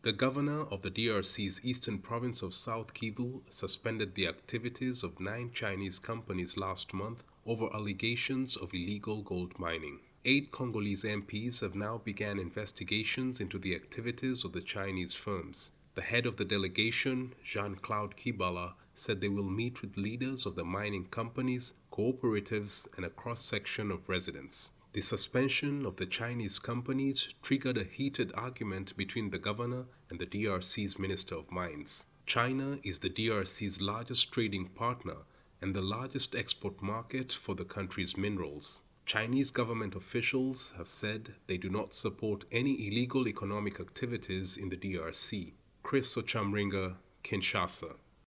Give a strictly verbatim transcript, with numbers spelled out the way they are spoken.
The governor of the D R C's eastern province of South Kivu suspended the activities of nine Chinese companies last month over allegations of illegal gold mining. Eight Congolese M Ps have now begun investigations into the activities of the Chinese firms. The head of the delegation, Jean-Claude Kibala, said they will meet with leaders of the mining companies, cooperatives, and a cross-section of residents. The suspension of the Chinese companies triggered a heated argument between the governor and the D R C's Minister of Mines. China is the D R C's largest trading partner and the largest export market for the country's minerals. Chinese government officials have said they do not support any illegal economic activities in the D R C. Chris Ochamringa, Kinshasa.